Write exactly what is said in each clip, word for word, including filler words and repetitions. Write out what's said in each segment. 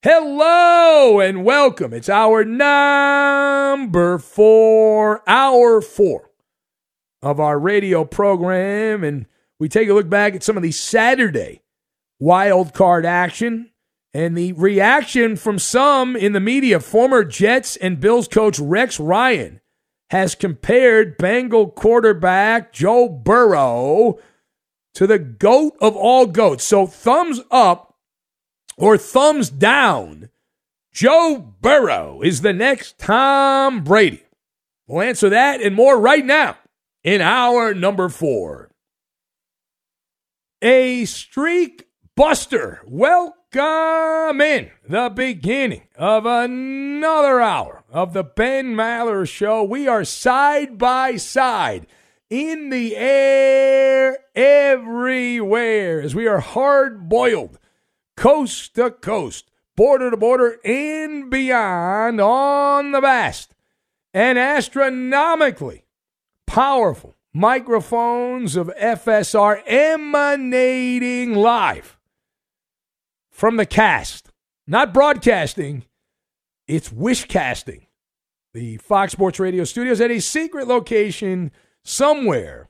Hello and welcome. It's our number four, hour four of our radio program, and we take a look back at some of the Saturday wild card action and the reaction from some in the media. Former Jets and Bills coach Rex Ryan has compared Bengal quarterback Joe Burrow to the GOAT of all GOATs. So thumbs up or thumbs down, Joe Burrow is the next Tom Brady. We'll answer that and more right now in our number four. A streak buster. Welcome in the beginning of another hour of the Ben Maller Show. We are side by side in the air everywhere as we are hard-boiled, coast to coast, border to border, and beyond on the vast and astronomically powerful microphones of F S R emanating live from the cast. Not broadcasting, it's wishcasting. The Fox Sports Radio studios at a secret location somewhere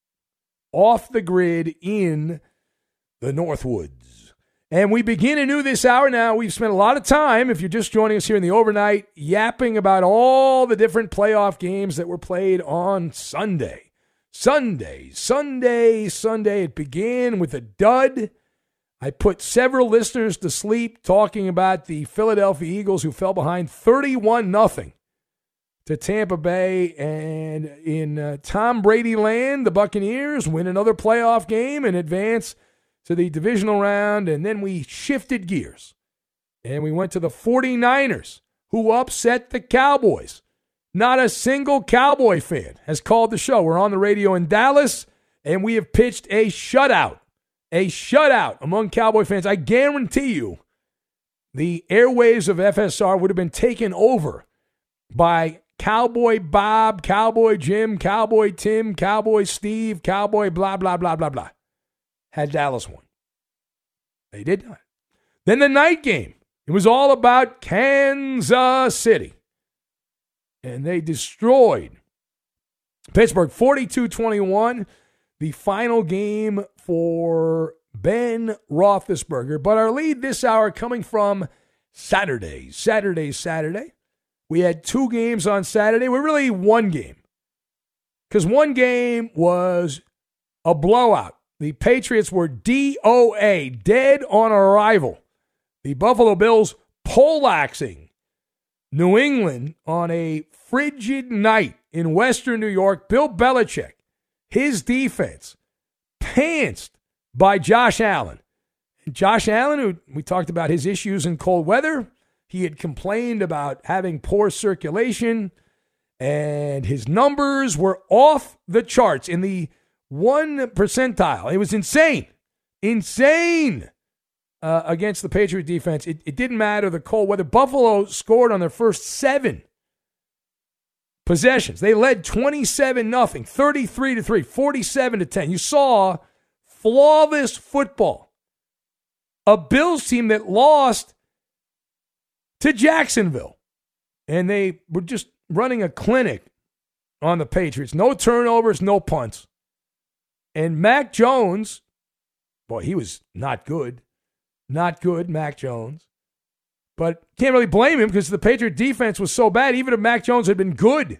off the grid in the Northwoods. And we begin anew this hour now. We've spent a lot of time, if you're just joining us here in the overnight, yapping about all the different playoff games that were played on Sunday. Sunday, Sunday, Sunday. It began with a dud. I put several listeners to sleep talking about the Philadelphia Eagles who fell behind thirty-one nothing to Tampa Bay. And in uh, Tom Brady land, the Buccaneers win another playoff game and advance to the divisional round, and then we shifted gears, and we went to the 49ers, who upset the Cowboys. Not a single Cowboy fan has called the show. We're on the radio in Dallas, and we have pitched a shutout, a shutout among Cowboy fans. I guarantee you the airwaves of F S R would have been taken over by Cowboy Bob, Cowboy Jim, Cowboy Tim, Cowboy Steve, Cowboy blah, blah, blah, blah, blah. Had Dallas won. They did not. Then the night game. It was all about Kansas City. And they destroyed Pittsburgh forty-two twenty-one. The final game for Ben Roethlisberger. But our lead this hour coming from Saturday. Saturday, Saturday. We had two games on Saturday. We're really one game. Because one game was a blowout. The Patriots were D O A, dead on arrival. The Buffalo Bills poleaxing New England on a frigid night in Western New York. Bill Belichick, his defense, pantsed by Josh Allen. And Josh Allen, who we talked about his issues in cold weather, he had complained about having poor circulation, and his numbers were off the charts in the one percentile. It was insane. Insane uh, against the Patriot defense. It, it didn't matter the cold weather. Buffalo scored on their first seven possessions. They led twenty-seven nothing, thirty-three to three, forty-seven to ten. You saw flawless football. A Bills team that lost to Jacksonville. And they were just running a clinic on the Patriots. No turnovers, no punts. And Mac Jones, boy, he was not good. Not good, Mac Jones. But can't really blame him because the Patriot defense was so bad. Even if Mac Jones had been good,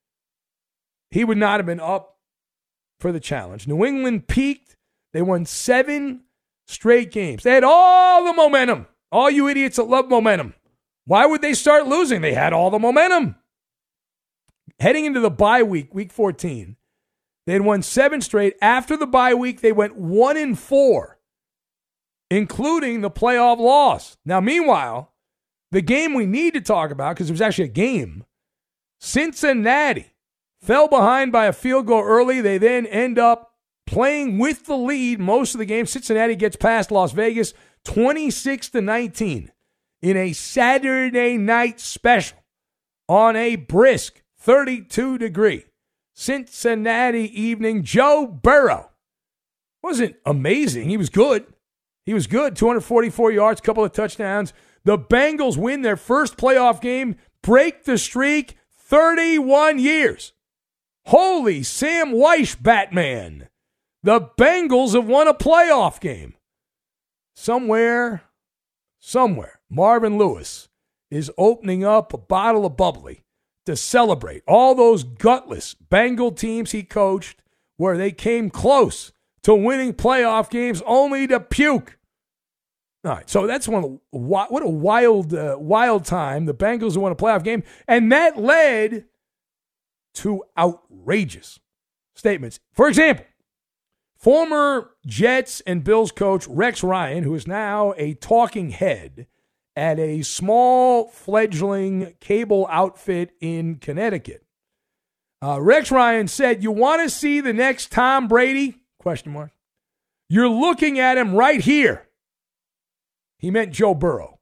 he would not have been up for the challenge. New England peaked. They won seven straight games. They had all the momentum. All you idiots that love momentum. Why would they start losing? They had all the momentum. Heading into the bye week, week fourteen, they had won seven straight. After the bye week, they went one and four, including the playoff loss. Now, meanwhile, the game we need to talk about, because it was actually a game, Cincinnati fell behind by a field goal early. They then end up playing with the lead most of the game. Cincinnati gets past Las Vegas twenty-six to nineteen in a Saturday night special on a brisk thirty-two degree Cincinnati evening. Joe Burrow wasn't amazing. He was good. He was good. two hundred forty-four yards, couple of touchdowns. The Bengals win their first playoff game, break the streak, thirty-one years. Holy Sam Weish, Batman. The Bengals have won a playoff game. Somewhere, somewhere, Marvin Lewis is opening up a bottle of bubbly to celebrate all those gutless Bengal teams he coached where they came close to winning playoff games only to puke. All right, so that's one of the, what a wild, uh, wild time. The Bengals won a playoff game, and that led to outrageous statements. For example, former Jets and Bills coach Rex Ryan, who is now a talking head at a small fledgling cable outfit in Connecticut. Uh, Rex Ryan said, "You want to see the next Tom Brady? Question mark. You're looking at him right here." He meant Joe Burrow.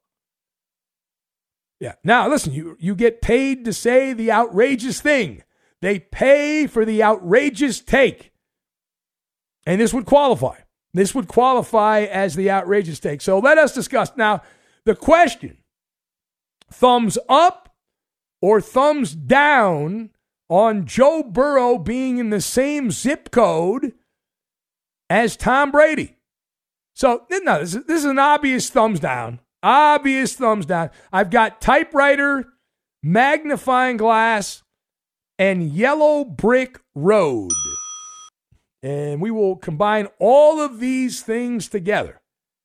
Yeah. Now, listen, you, you get paid to say the outrageous thing. They pay for the outrageous take. And this would qualify. This would qualify as the outrageous take. So let us discuss. Now, the question, thumbs up or thumbs down on Joe Burrow being in the same zip code as Tom Brady? So, no, this is, this is an obvious thumbs down. Obvious thumbs down. I've got typewriter, magnifying glass, and yellow brick road. And we will combine all of these things together.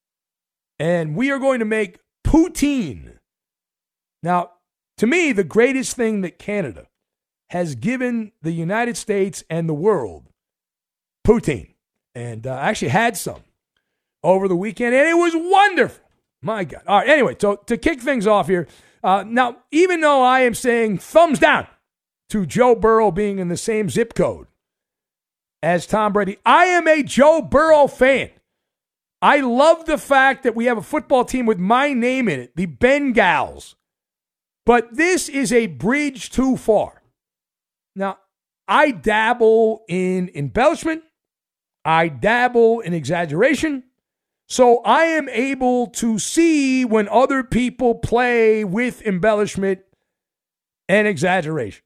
And we are going to make poutine. Now, to me, the greatest thing that Canada has given the United States and the world, poutine. And uh, I actually had some over the weekend, and it was wonderful. My God. All right, anyway, so to kick things off here, uh, now, even though I am saying thumbs down to Joe Burrow being in the same zip code as Tom Brady, I am a Joe Burrow fan. I love the fact that we have a football team with my name in it, the Bengals. But this is a bridge too far. Now, I dabble in embellishment. I dabble in exaggeration. So I am able to see when other people play with embellishment and exaggeration.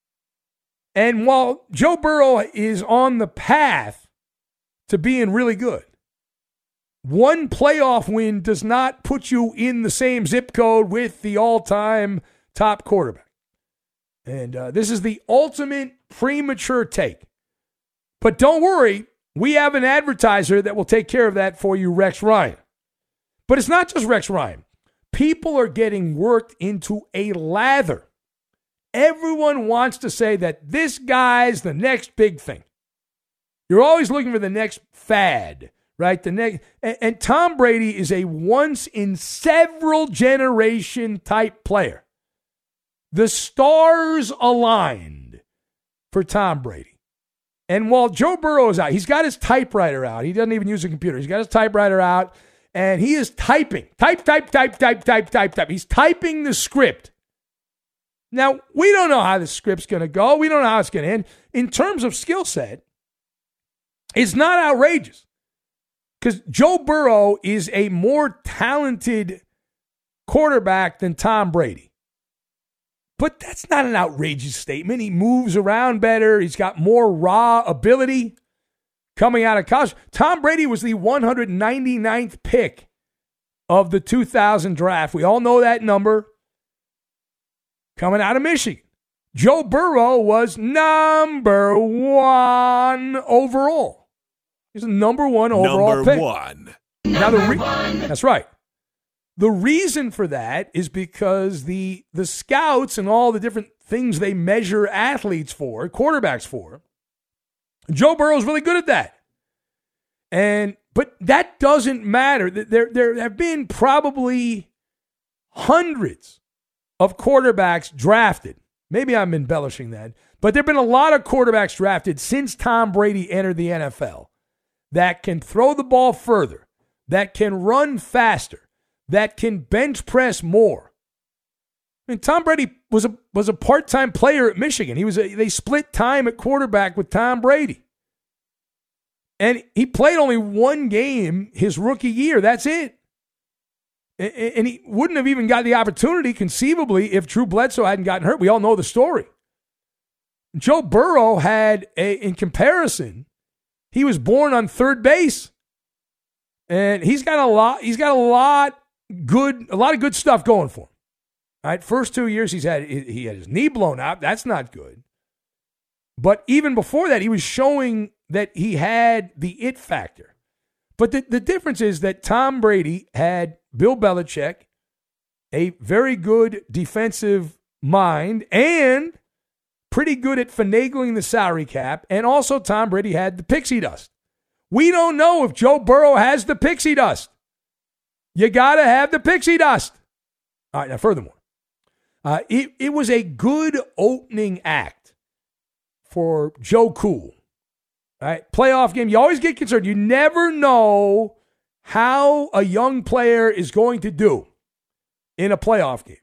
And while Joe Burrow is on the path to being really good, one playoff win does not put you in the same zip code with the all-time top quarterback. And uh, this is the ultimate premature take. But don't worry, we have an advertiser that will take care of that for you, Rex Ryan. But it's not just Rex Ryan. People are getting worked into a lather. Everyone wants to say that this guy's the next big thing. You're always looking for the next fad, right? The next, and, and Tom Brady is a once in several generation type player. The stars aligned for Tom Brady. And while Joe Burrow is out, he's got his typewriter out. He doesn't even use a computer. He's got his typewriter out, and he is typing. Type, type, type, type, type, type, type. He's typing the script. Now, we don't know how the script's going to go. We don't know how it's going to end. In terms of skill set, it's not outrageous. Because Joe Burrow is a more talented quarterback than Tom Brady. But that's not an outrageous statement. He moves around better. He's got more raw ability coming out of college. Tom Brady was the one hundred ninety-ninth pick of the two thousand draft. We all know that number. Coming out of Michigan. Joe Burrow was number one overall. He's the number one overall number pick. One. Now the re- That's right. The reason for that is because the the scouts and all the different things they measure athletes for, quarterbacks for, Joe Burrow's really good at that. And but that doesn't matter. There, there have been probably hundreds of quarterbacks drafted. Maybe I'm embellishing that. But there have been a lot of quarterbacks drafted since Tom Brady entered the N F L that can throw the ball further, that can run faster, that can bench press more. I mean, Tom Brady was a was a part-time player at Michigan. He was a, they split time at quarterback with Tom Brady. And he played only one game his rookie year. That's it. And he wouldn't have even got the opportunity, conceivably, if Drew Bledsoe hadn't gotten hurt. We all know the story. Joe Burrow had, a, in comparison, he was born on third base. And he's got a lot, he's got a lot good, a lot of good stuff going for him. All right, first two years he's had he had his knee blown out. That's not good. But even before that, he was showing that he had the it factor. But the, the difference is that Tom Brady had Bill Belichick, a very good defensive mind, and pretty good at finagling the salary cap. And also Tom Brady had the pixie dust. We don't know if Joe Burrow has the pixie dust. You got to have the pixie dust. All right, now furthermore, uh, it, it was a good opening act for Joe Cool. All right, playoff game. You always get concerned. You never know how a young player is going to do in a playoff game.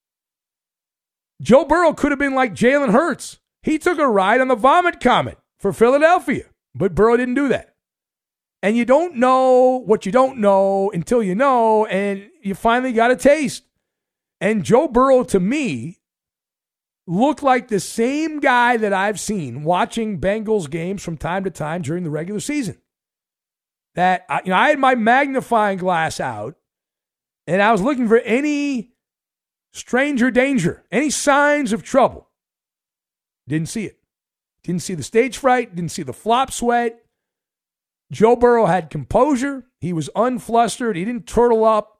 Joe Burrow could have been like Jalen Hurts. He took a ride on the vomit comet for Philadelphia, but Burrow didn't do that. And you don't know what you don't know until you know, and you finally got a taste. And Joe Burrow, to me, looked like the same guy that I've seen watching Bengals games from time to time during the regular season. That, you know, I had my magnifying glass out, and I was looking for any stranger danger, any signs of trouble. Didn't see it. Didn't see the stage fright, didn't see the flop sweat. Joe Burrow had composure. He was unflustered. He didn't turtle up.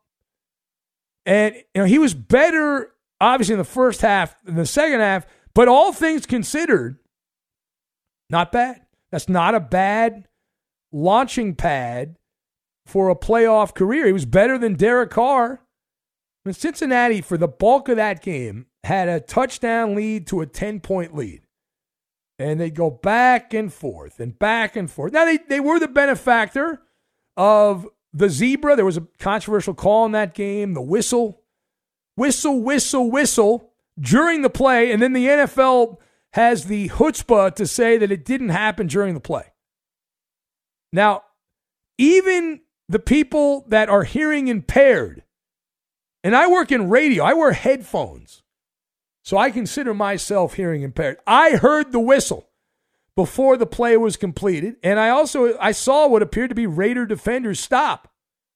And you know, he was better, obviously, in the first half than the second half, but all things considered, not bad. That's not a bad launching pad for a playoff career. He was better than Derek Carr. And Cincinnati, for the bulk of that game, had a touchdown lead to a ten-point lead. And they go back and forth and back and forth. Now, they, they were the benefactor of the zebra. There was a controversial call in that game, the whistle. Whistle, whistle, whistle during the play. And then the N F L has the chutzpah to say that it didn't happen during the play. Now, even the people that are hearing impaired, and I work in radio, I wear headphones. So I consider myself hearing impaired. I heard the whistle before the play was completed, and I also I saw what appeared to be Raider defenders stop.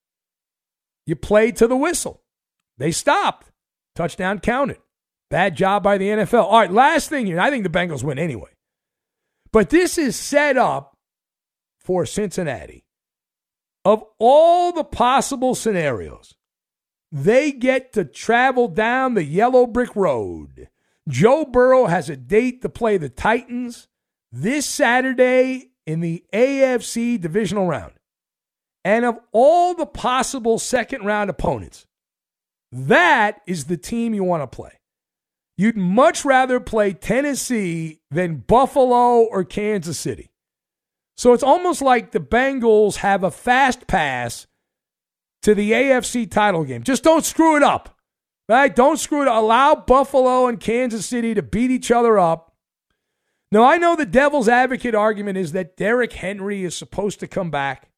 You play to the whistle. They stopped. Touchdown counted. Bad job by the N F L. All right, last thing here. I think the Bengals win anyway. But this is set up for Cincinnati. Of all the possible scenarios, they get to travel down the yellow brick road. Joe Burrow has a date to play the Titans this Saturday in the A F C divisional round. And of all the possible second round opponents, that is the team you want to play. You'd much rather play Tennessee than Buffalo or Kansas City. So it's almost like the Bengals have a fast pass to the A F C title game. Just don't screw it up. Right? Don't screw it up. Allow Buffalo and Kansas City to beat each other up. Now, I know the devil's advocate argument is that Derrick Henry is supposed to come back.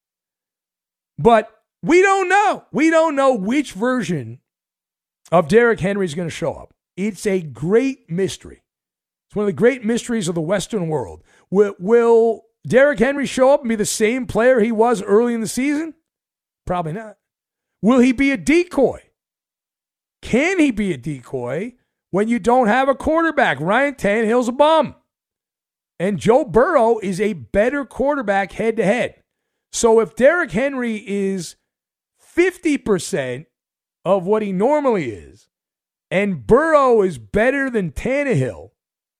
But we don't know. We don't know which version of Derrick Henry is going to show up. It's a great mystery. It's one of the great mysteries of the Western world. Will, will Derrick Henry show up and be the same player he was early in the season? Probably not. Will he be a decoy? Can he be a decoy when you don't have a quarterback? Ryan Tannehill's a bum. And Joe Burrow is a better quarterback head-to-head. So if Derrick Henry is fifty percent of what he normally is, and Burrow is better than Tannehill,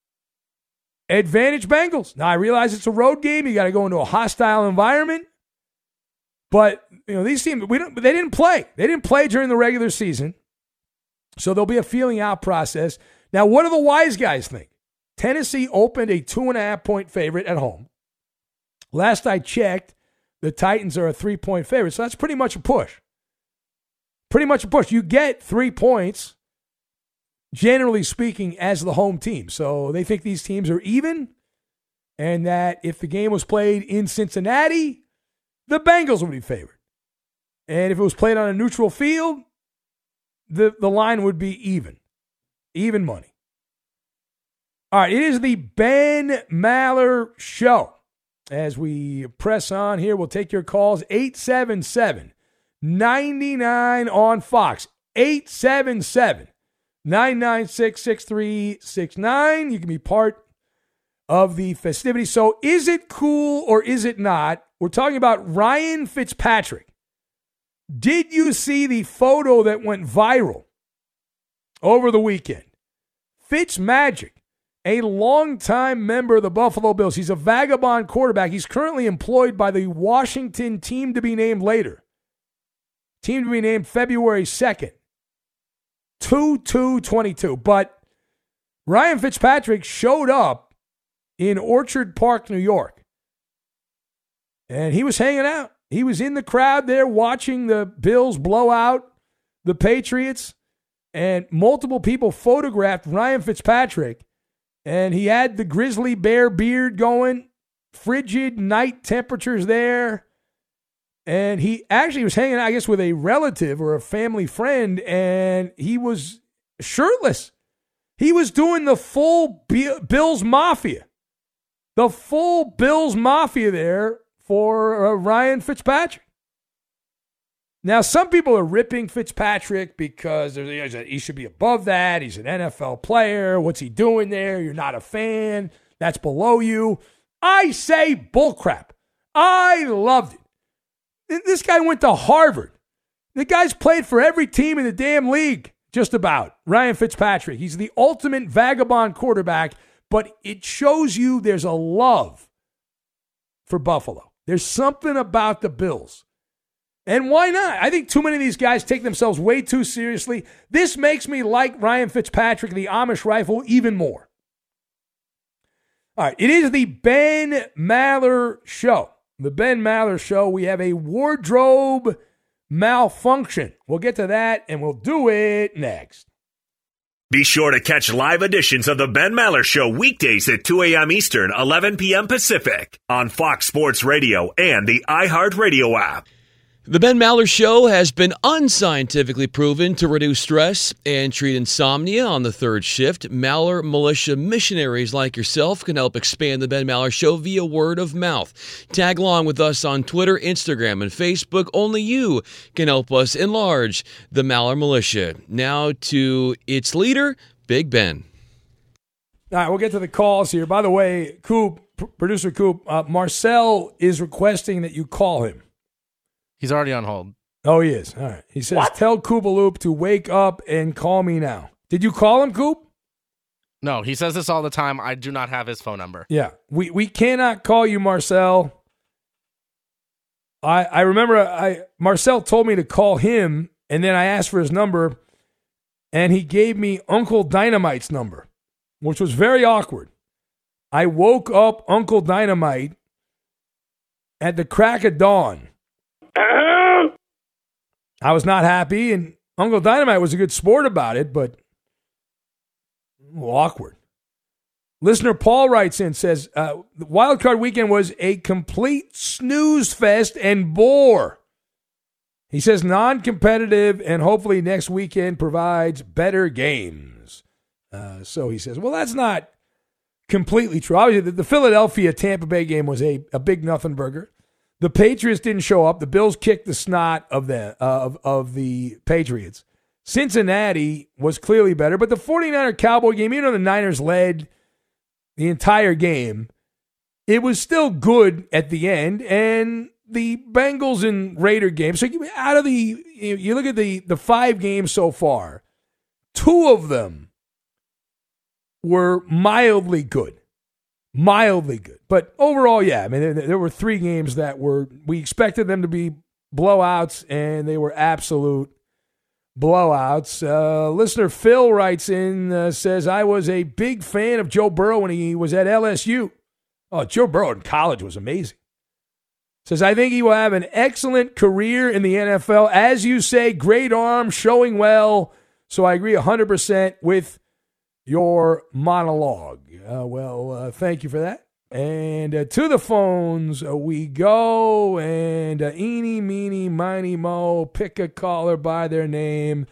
advantage Bengals. Now, I realize it's a road game. You got to go into a hostile environment. But, you know, these teams, we don't, they didn't play. They didn't play during the regular season. So there'll be a feeling out process. Now, what do the wise guys think? Tennessee opened a two and a half point favorite at home. Last I checked, the Titans are a three point favorite. So that's pretty much a push. Pretty much a push. You get three points, generally speaking, as the home team. So they think these teams are even, and that if the game was played in Cincinnati, the Bengals would be favored. And if it was played on a neutral field, the, the line would be even. Even money. All right, it is the Ben Maller Show. As we press on here, we'll take your calls. eight seven seven, nine nine on Fox. eight seven seven, nine nine six, six three six nine. You can be part of the festivity. So is it cool or is it not? We're talking about Ryan Fitzpatrick. Did you see the photo that went viral over the weekend? Fitzmagic, a longtime member of the Buffalo Bills. He's a vagabond quarterback. He's currently employed by the Washington team to be named later. Team to be named February second. two two twenty-two. But Ryan Fitzpatrick showed up in Orchard Park, New York. And he was hanging out. He was in the crowd there watching the Bills blow out the Patriots. And multiple people photographed Ryan Fitzpatrick. And he had the grizzly bear beard going. Frigid night temperatures there. And he actually was hanging out, I guess, with a relative or a family friend. And he was shirtless. He was doing the full Bills Mafia. The full Bills Mafia there for uh, Ryan Fitzpatrick. Now, some people are ripping Fitzpatrick because he should be above that. He's an N F L player. What's he doing there? You're not a fan. That's below you. I say bullcrap. I loved it. This guy went to Harvard. The guy's played for every team in the damn league, just about. Ryan Fitzpatrick. He's the ultimate vagabond quarterback, but it shows you there's a love for Buffalo. There's something about the Bills. And why not? I think too many of these guys take themselves way too seriously. This makes me like Ryan Fitzpatrick, the Amish rifle, even more. All right, it is the Ben Maller Show. The Ben Maller Show. We have a wardrobe malfunction. We'll get to that, and we'll do it next. Be sure to catch live editions of the Ben Maller Show weekdays at two a.m. Eastern, eleven p.m. Pacific on Fox Sports Radio and the iHeartRadio app. The Ben Maller Show has been unscientifically proven to reduce stress and treat insomnia on the third shift. Maller Militia missionaries like yourself can help expand the Ben Maller Show via word of mouth. Tag along with us on Twitter, Instagram, and Facebook. Only you can help us enlarge the Maller Militia. Now to its leader, Big Ben. All right, we'll get to the calls here. By the way, Coop, producer Coop, uh, Marcel is requesting that you call him. He's already on hold. Oh, he is. All right. He says, what? Tell Koopaloop to wake up and call me now. Did you call him, Coop? No, he says this all the time. I do not have his phone number. Yeah. We we cannot call you, Marcel. I I remember I Marcel told me to call him, and then I asked for his number, and he gave me Uncle Dynamite's number, which was very awkward. I woke up Uncle Dynamite at the crack of dawn. I was not happy, and Uncle Dynamite was a good sport about it, but a little awkward. Listener Paul writes in, says, uh, the Wild Card Weekend was a complete snooze fest and bore. He says non-competitive, and hopefully next weekend provides better games. Uh, so he says, well, that's not completely true. Obviously, the, the Philadelphia-Tampa Bay game was a, a big nothing burger. The Patriots didn't show up. The Bills kicked the snot of the, uh, of, of the Patriots. Cincinnati was clearly better, but the 49er Cowboy game, even though the Niners led the entire game, it was still good at the end. And the Bengals and Raider game, so you, out of the, you look at the, the five games so far, two of them were mildly good. Mildly good. But overall, yeah, I mean, there, there were three games that were, we expected them to be blowouts, and they were absolute blowouts. Uh, listener Phil writes in, uh, says, I was a big fan of Joe Burrow when he was at L S U. Oh, Joe Burrow in college was amazing. Says, I think he will have an excellent career in the N F L. As you say, great arm, showing well. So I agree one hundred percent with your monologue. Uh, well, uh, thank you for that. And uh, to the phones uh, we go. And uh, eeny, meeny, miny, mo, pick a caller by their name. Uh,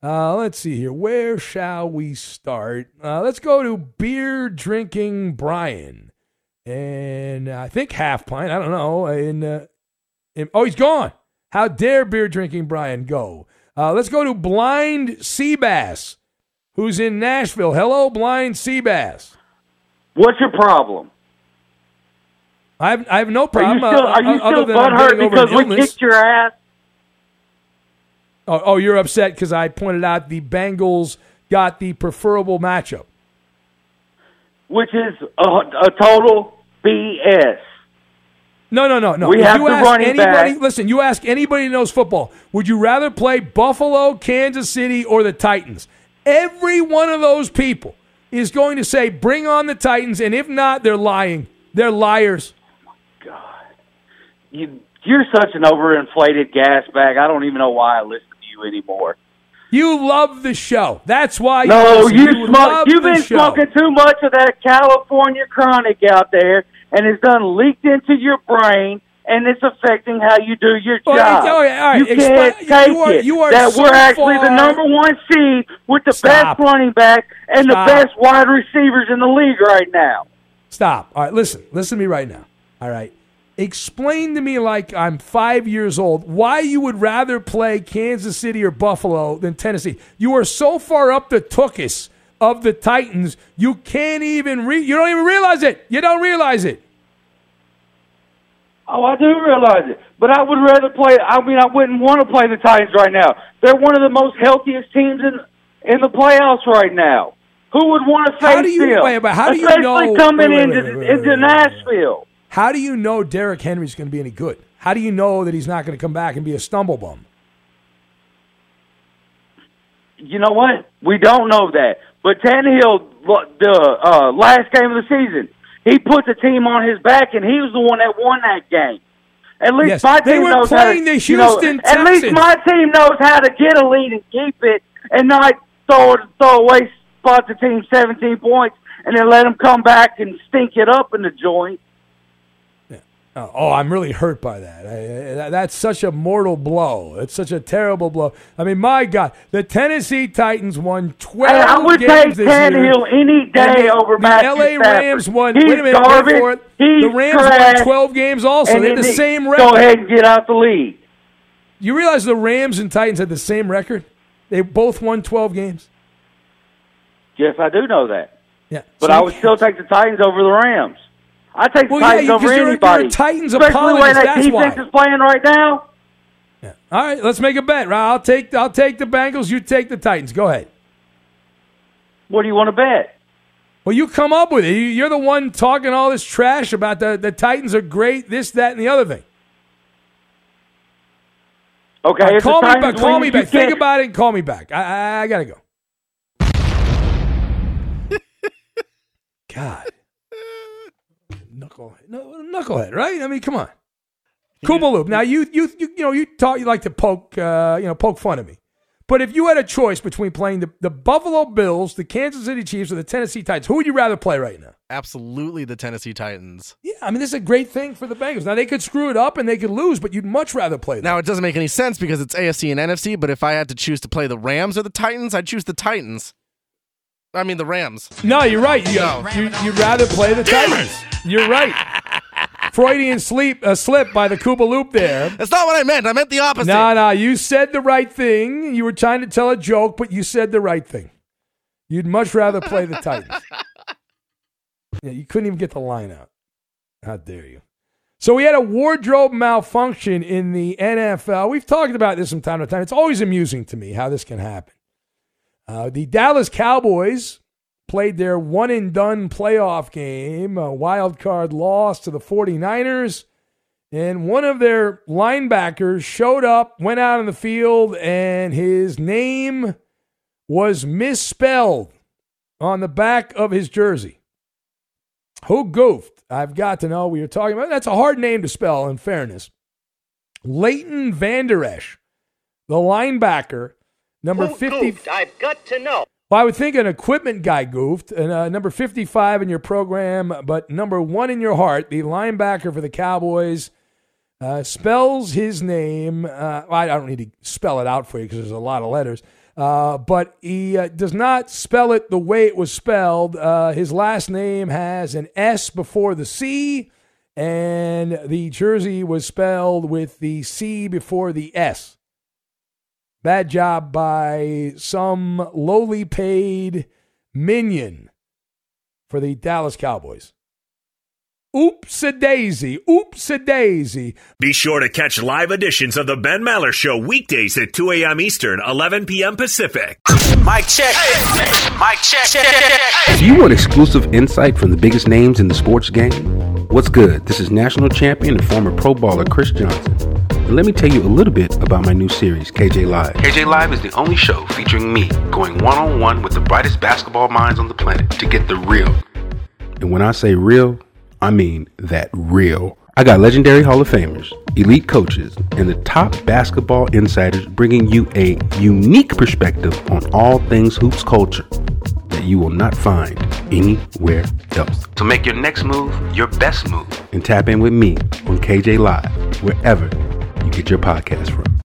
Uh, let's see here. Where shall we start? Uh, let's go to beer drinking Brian. And I think half pint. I don't know. And, uh, and, oh, he's gone. How dare beer drinking Brian go? Uh, let's go to blind Seabass, who's in Nashville. Hello, blind Seabass. What's your problem? I have, I have no problem. Are you still, uh, are you other still than I'm butthurt getting over because an we illness. kicked your ass? Oh, oh, you're upset because I pointed out the Bengals got the preferable matchup. Which is a, a total B S. No, no, no, no. We if have you the ask running anybody, back. listen, you ask anybody who knows football, would you rather play Buffalo, Kansas City, or the Titans? Every one of those people is going to say, bring on the Titans, and if not, they're lying. They're liars. God. You, you're such an overinflated gas bag. I don't even know why I listen to you anymore. You love the show. That's why you No, listen. you You smoke. love You've the been show. smoking too much of that California chronic out there, and it's done leaked into your brain, and it's affecting how you do your All job. right, all right, all right. You can't Expl- take you are- it you are that so we're actually far- the number one seed with the Stop. best running back and Stop. the best wide receivers in the league right now. Stop. All right, listen. Listen to me right now. All right. Explain to me like I'm five years old why you would rather play Kansas City or Buffalo than Tennessee. You are so far up the tuchus of the Titans, you can't even re- you don't even realize it. You don't realize it. Oh, I do realize it, but I would rather play. I mean, I wouldn't want to play the Titans right now. They're one of the most healthiest teams in in the playoffs right now. Who would want to face How do you- them? wait, but how do you Especially know- coming wait, wait, into wait, wait, into wait, wait, wait. Nashville? How do you know Derrick Henry's going to be any good? How do you know that he's not going to come back and be a stumble bum? You know what? We don't know that. But Tannehill, the uh, last game of the season, he put the team on his back, and he was the one that won that game. At least Yes, my they team were knows playing how to, the you know, Houston at least Texans. my team knows how to get a lead and keep it, and not throw it, throw away spot the team seventeen points, and then let them come back and stink it up in the joint. Uh, oh, I'm really hurt by that. I, I, that's such a mortal blow. It's such a terrible blow. I mean, my God, the Tennessee Titans won twelve Hey, I would games take this Tannehill year. any And day the, over the Matthew L A Stafford. Rams won. He's wait a minute, garbage. wait for it. He's The Rams trash. won twelve games also. And They had the then same Go record. ahead and get out the league. You realize the Rams and Titans had the same record? They both won twelve games. Yes, I do know that. Yeah, But so I you would can't- still take the Titans over the Rams. I take the Well, yeah, Titans you- over 'cause you're a- anybody. you're a Titans Especially the way apologist, that that's defense why. is playing right now. Yeah. All right, let's make a bet. I'll take I'll take the Bengals. You take the Titans. Go ahead. What do you want to bet? Well, you come up with it. You- You're the one talking all this trash about the, the Titans are great, this, that, and the other thing. Okay, All right, if call the me Titans back. Call win, me you back. Think can't- about it and call me back. I, I, I got to go. God. Knucklehead. No, knucklehead, right? I mean, come on. Koopa Loop. Now, you, you, you, you know, you thought you like to poke, uh, you know, poke fun at me. But if you had a choice between playing the, the Buffalo Bills, the Kansas City Chiefs, or the Tennessee Titans, who would you rather play right now? Absolutely the Tennessee Titans. Yeah, I mean, this is a great thing for the Bengals. Now, they could screw it up and they could lose, but you'd much rather play them. Now, it doesn't make any sense because it's A F C and N F C, but if I had to choose to play the Rams or the Titans, I'd choose the Titans. I mean, the Rams. No, you're right. You, No. you, you'd rather play the Titans. You're right. Freudian sleep, uh, slip by the Koopa Loop there. That's not what I meant. I meant the opposite. No, no, you said the right thing. You were trying to tell a joke, but you said the right thing. You'd much rather play the Titans. Yeah, you couldn't even get the line out. How dare you? So we had a wardrobe malfunction in the N F L. We've talked about this from time to time. It's always amusing to me how this can happen. Uh, the Dallas Cowboys played their one-and-done playoff game, a wild card loss to the 49ers, and one of their linebackers showed up, went out on the field, and his name was misspelled on the back of his jersey. Who goofed? I've got to know what you're talking about. That's a hard name to spell, in fairness. Leighton Vander Esch, the linebacker, number fifty. Goofed? I've got to know. Well, I would think an equipment guy goofed, and uh, number fifty-five in your program, but number one in your heart, the linebacker for the Cowboys, uh, spells his name. Uh, I don't need to spell it out for you because there's a lot of letters. Uh, but he uh, does not spell it the way it was spelled. Uh, his last name has an S before the C, and the jersey was spelled with the C before the S. Bad job by some lowly paid minion for the Dallas Cowboys. Oops-a-daisy, oops-a-daisy. Be sure to catch live editions of the Ben Maller Show weekdays at two a.m. Eastern, eleven p.m. Pacific. Mic check. Mic check. Do you want exclusive insight from the biggest names in the sports game? What's good? This is national champion and former pro baller Chris Johnson. And let me tell you a little bit about my new series, K J Live. K J Live is the only show featuring me going one-on-one with the brightest basketball minds on the planet to get the real. And when I say real, I mean that real. I got legendary Hall of Famers, elite coaches, and the top basketball insiders bringing you a unique perspective on all things hoops culture that you will not find anywhere else. So make your next move your best move and tap in with me on K J Live, wherever you get your podcast from.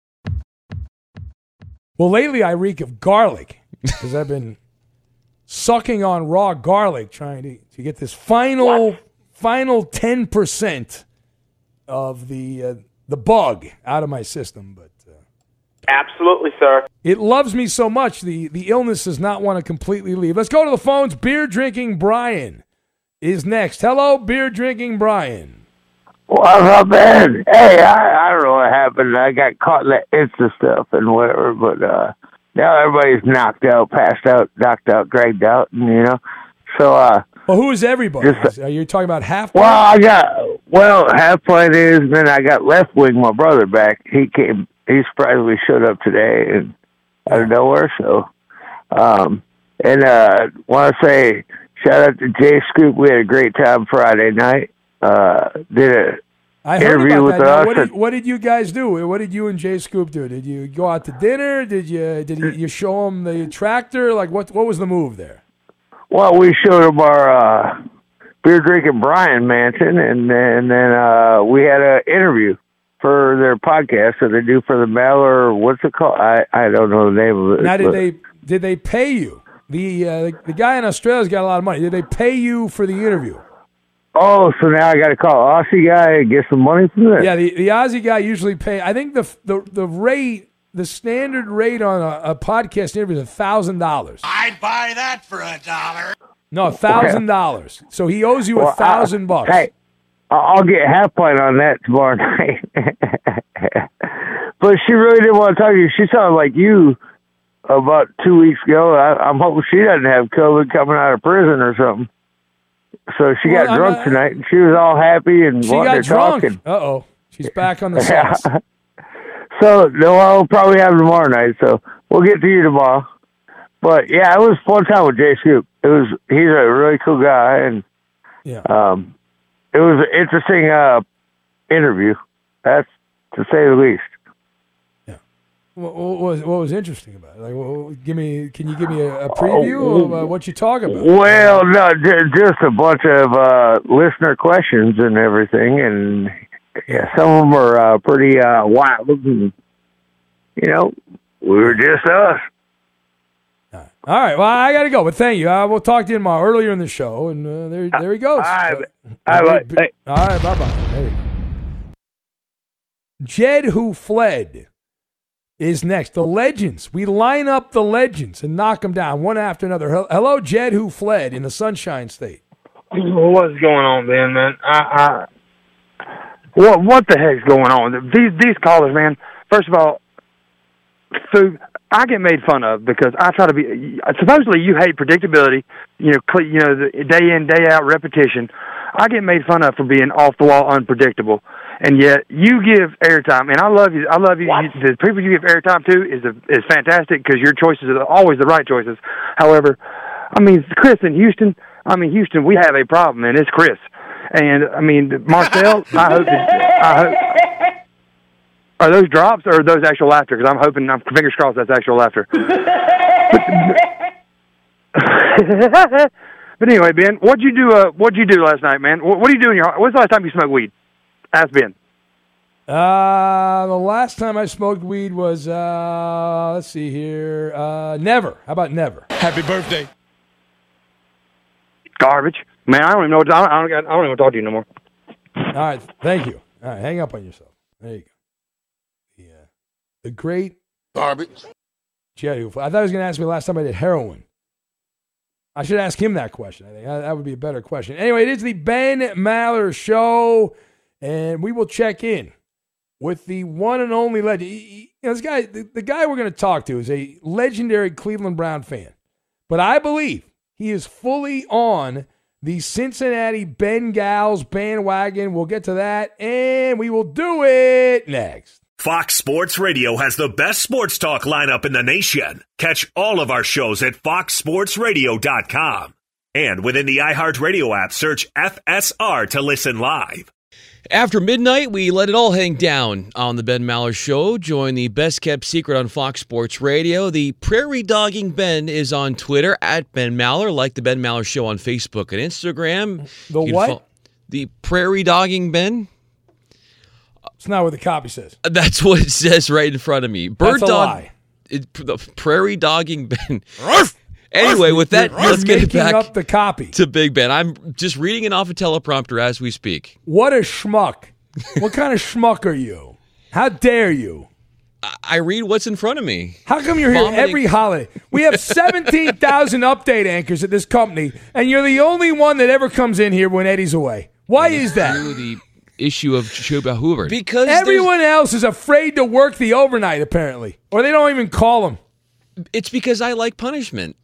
Well, lately I reek of garlic because I've been sucking on raw garlic trying to, to get this final... What? Final ten percent of the uh, the bug out of my system, but uh, absolutely, sir. It loves me so much. The the illness does not want to completely leave. Let's go to the phones. Beer drinking Brian is next. Hello, beer drinking Brian. What's up, man? Hey, I, I don't know what happened. I got caught in that Insta stuff and whatever, but uh, now everybody's knocked out, passed out, knocked out, dragged out, and you know, so. uh Well, who is everybody? Just, Are you talking about half? Well, I got well half point is, and then I got left wing my brother back. He came. He surprisingly showed up today and out of nowhere. So, um, and uh, want to say shout out to Jay Scoop. We had a great time Friday night. Uh, did a I heard interview about with that. Now, us. what, did, what did you guys do? What did you and Jay Scoop do? Did you go out to dinner? Did you did you, you show him the tractor? Like what? What was the move there? Well, we showed them our uh, beer drinking Brian mansion, and, and then uh, we had an interview for their podcast that they do for the Maller. What's it called? I, I don't know the name of it. Now, did they did they pay you? The, uh, the the guy in Australia's got a lot of money. Did they pay you for the interview? Oh, so now I got to call Aussie guy and get some money from this. Yeah, the the Aussie guy usually pay. I think the the the rate. The standard rate on a, a podcast interview is a thousand dollars. I'd buy that for a dollar. No, a thousand dollars. So he owes you a well, thousand uh, bucks. Hey, I'll get half point on that tomorrow night. But she really didn't want to talk to you. She sounded like you about two weeks ago. I, I'm hoping she doesn't have COVID coming out of prison or something. So she well, got drunk uh, tonight, and she was all happy and she wanting got to drunk. talk. And, uh oh, she's back on the sauce. So, no, I'll probably have tomorrow night, so we'll get to you tomorrow. But, yeah, it was a fun time with Jay Scoop. It was, he's a really cool guy, and yeah. um, it was an interesting uh, interview, that's to say the least. Yeah. What, what was what was interesting about it? Like, what, give me, can you give me a, a preview of uh, what you talk about? Well, no, j- just a bunch of uh, listener questions and everything, and yeah, some of them are uh, pretty uh, wild. And, you know, we were just us. All right. Well, I got to go, but thank you. Uh, we'll talk to you tomorrow earlier in the show, and uh, there, there he goes. All right. Uh, All right. All right. All right. Bye bye. There you go. Jed Who Fled is next. The legends. We line up the legends and knock them down one after another. Hello, Jed Who Fled in the Sunshine State. What's going on, Ben, man? I, I What what the heck's going on? These these callers, man. First of all, food. I get made fun of because I try to be. Supposedly, you hate predictability. You know, cl- you know, the day in day out repetition. I get made fun of for being off the wall, unpredictable, and yet you give airtime. And I love you. I love you. you the people you give airtime to is a, is fantastic because your choices are always the right choices. However, I mean, Chris in Houston. I mean, Houston, we have a problem, and it's Chris. And I mean, Marcel, I hope. That, I hope. Are those drops or are those actual laughter? Because I'm hoping, I'm fingers crossed, that's actual laughter. but, but anyway, Ben, what'd you do? Uh, what'd you do last night, man? What, what are you doing? Your when's the last time you smoked weed? Ask Ben. Uh, the last time I smoked weed was, uh, let's see here, uh, never. How about never? Happy birthday. Garbage. Man, I don't even know. What, I, don't, I, don't, I don't even talk to you no more. All right, thank you. All right, hang up on yourself. There you go. Yeah. The great Garbage. Jerry. I thought he was going to ask me last time I did heroin. I should ask him that question. I think that would be a better question. Anyway, it is the Ben Maller Show, and we will check in with the one and only legend. You know, this guy, the, the guy we're going to talk to is a legendary Cleveland Brown fan, but I believe he is fully on the Cincinnati Bengals bandwagon. We'll get to that, and we will do it next. Fox Sports Radio has the best sports talk lineup in the nation. Catch all of our shows at fox sports radio dot com. And within the iHeartRadio app, search F S R to listen live. After midnight, we let it all hang down on the Ben Maller Show. Join the best-kept secret on Fox Sports Radio. The Prairie Dogging Ben is on Twitter, at Ben Maller, like the Ben Maller Show on Facebook and Instagram. The what? Fo- the Prairie Dogging Ben. It's not what the copy says. That's what it says right in front of me. Bird That's a dog, lie. It, the Prairie Dogging Ben. Anyway, with that, You're let's get it making back up the copy. to Big Ben. I'm just reading it off a teleprompter as we speak. What a schmuck. What kind of schmuck are you? How dare you? I, I read what's in front of me. How come you're here Vomiting. every holiday? We have seventeen thousand update anchors at this company, and you're the only one that ever comes in here when Eddie's away. Why is that? Through the issue of Chuba Hoover. Because Everyone else is afraid to work the overnight, apparently. Or they don't even call them. it's because I like punishment.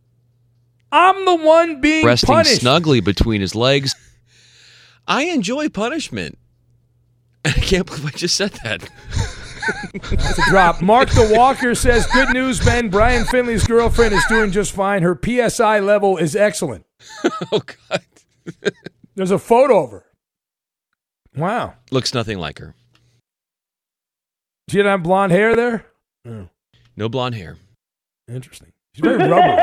I'm the one being Resting punished. snugly between his legs. I enjoy punishment. I can't believe I just said that. That's a drop. Mark the Walker says, good news, Ben. Brian Finley's girlfriend is doing just fine. Her P S I level is excellent. Oh, God. There's a photo of her. Wow. Looks nothing like her. She didn't have blonde hair there? Oh. No blonde hair. Interesting. She's very rubbery.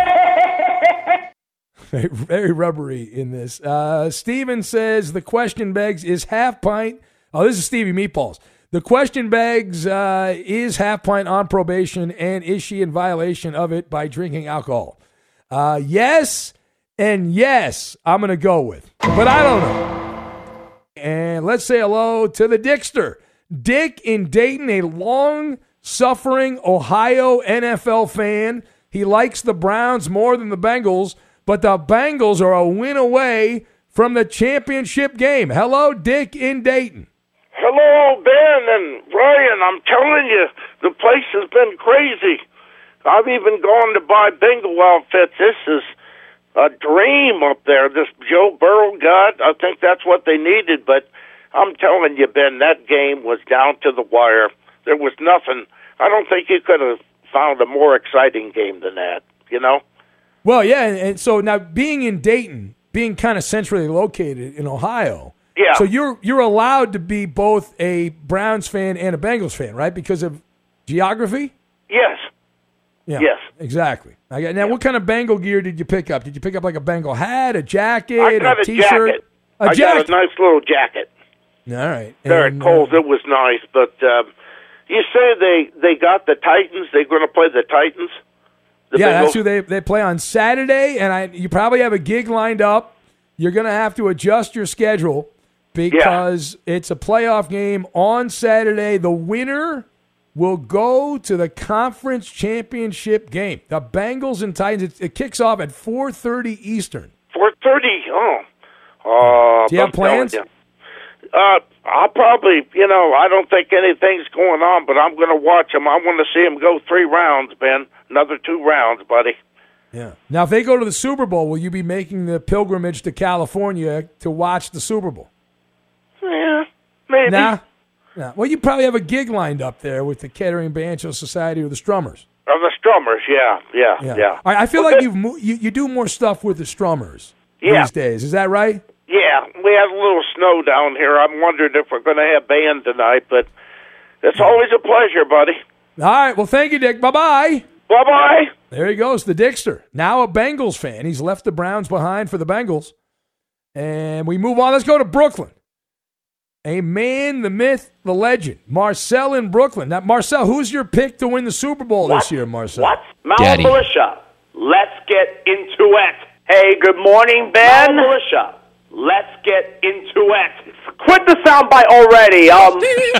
very, very rubbery in this. Uh, Steven says, the question begs, is half pint... Oh, this is Stevie Meatballs. The question begs, uh, is half pint on probation, and is she in violation of it by drinking alcohol? Uh, yes, and yes, I'm going to go with. But I don't know. And let's say hello to the Dickster. Dick in Dayton, a long-suffering Ohio N F L fan. He likes the Browns more than the Bengals, but the Bengals are a win away from the championship game. Hello, Dick in Dayton. Hello, Ben and Ryan. I'm telling you, the place has been crazy. I've even gone to buy Bengal outfits. This is a dream up there. This Joe Burrow got, I think that's what they needed. But I'm telling you, Ben, that game was down to the wire. There was nothing. I don't think you could have found a more exciting game than that, you know? Well, yeah, and, and so now being in Dayton, being kind of centrally located in Ohio, yeah. So you're you're allowed to be both a Browns fan and a Bengals fan, right? Because of geography? Yes. Yeah, yes. Exactly. I got, now, yeah. What kind of Bengal gear did you pick up? Did you pick up like a Bengal hat, a jacket, I got a a T-shirt? Jacket. A I jacket. got a nice little jacket. All right. Very and, cold. Uh, it was nice, but um, you say they, they got the Titans. They're going to play the Titans? The yeah, Bengals? that's who they, they play on Saturday, and I you probably have a gig lined up. You're going to have to adjust your schedule because yeah. it's a playoff game on Saturday. The winner will go to the conference championship game. The Bengals and Titans, it, it kicks off at four thirty Eastern. four thirty? Oh. Uh, Do you have plans? You. Uh, I'll probably, you know, I don't think anything's going on, but I'm going to watch them. I want to see them go three rounds, Ben. Another two rounds, buddy. Yeah. Now, if they go to the Super Bowl, will you be making the pilgrimage to California to watch the Super Bowl? Yeah, maybe. Nah. nah. Well, you probably have a gig lined up there with the Kettering Banjo Society or the Strummers. Or the Strummers, yeah, yeah, yeah. yeah. I, I feel well, like that, you've mo- you you do more stuff with the Strummers yeah. these days. Is that right? Yeah, we had a little snow down here. I'm wondering if we're going to have band tonight, but it's always a pleasure, buddy. All right. Well, thank you, Dick. Bye-bye. Bye-bye. There he goes, the Dickster. Now a Bengals fan. He's left the Browns behind for the Bengals. And we move on. Let's go to Brooklyn. a man, the myth, the legend, Marcel in Brooklyn. Now, Marcel, who's your pick to win the Super Bowl What? this year, Marcel? What? Mal Daddy. Militia. Let's get into it. Hey, good morning, Ben. Mal Militia. Let's get into it. Quit the soundbite already. Um,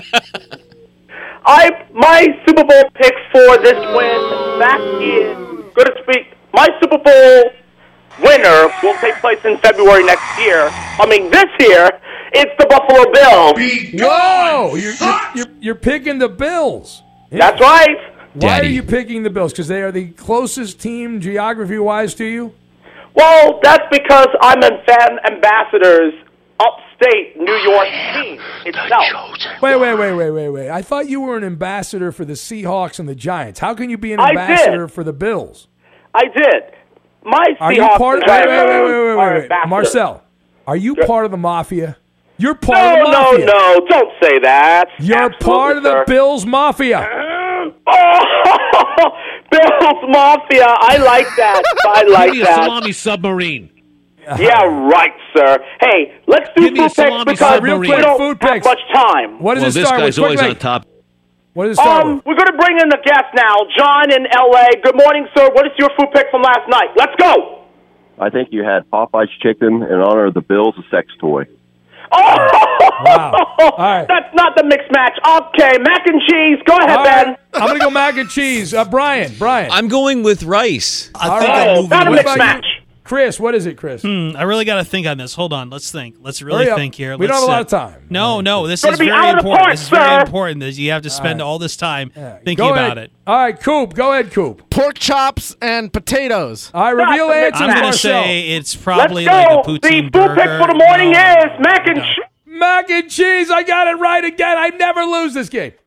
I my Super Bowl pick for this win back in, good to speak, my Super Bowl winner will take place in February next year. I mean, this year, it's the Buffalo Bills. Whoa! You're, you're, you're, you're picking the Bills. That's right. Why Daddy. are you picking the Bills? Because they are the closest team geography-wise to you? Well, that's because I'm a fan ambassador's upstate New York team itself. Wait, wait, wait, wait, wait, wait. I thought you were an ambassador for the Seahawks and the Giants. How can you be an I ambassador did. for the Bills? I did. My Are Seahawks you part of and wait, wait, wait, Giants wait, wait, are wait, wait. ambassadors. Marcel, are you part of the mafia? You're part No, of the no, mafia. no. Don't say that. You're Absolutely, part of the sir. Bills mafia. Oh, Bills Mafia. I like that. I like Give me a that. salami submarine. Yeah, right, sir. Hey, let's do Give me a food picks salami because submarine. we don't Food have picks. much time. What does Well, it this start guy's with? always Quickly. on top. What does it start Um, with? we're going to bring in the guest now. John in L A. Good morning, sir. What is your food pick from last night? Let's go. I think you had Popeye's chicken in honor of the Bills, a sex toy. Oh, Wow. All right. that's not the mixed match. Okay, mac and cheese. Go ahead, All Ben. right. I'm going to go mac and cheese. Uh, Brian, Brian. I'm going with rice. I All think right. I'm Oh, moving not a away. mixed match. Chris, what is it, Chris? Hmm, I really got to think on this. Hold on. Let's think. Let's really Hurry up. think here. We don't Let's, have a lot uh, of time. No, no. This Gonna is be very out of the important. park, This is very sir. important. That you have to spend all this time thinking Go about ahead. it. All right, Coop. Go ahead, Coop. Pork chops and potatoes. All right, reveal That's a answers, I'm going to Marcel. say it's Let's probably go. like a The poutine food burger. pick for the morning No. is mac and cheese. Mac and cheese. I got it right again. I never lose this game.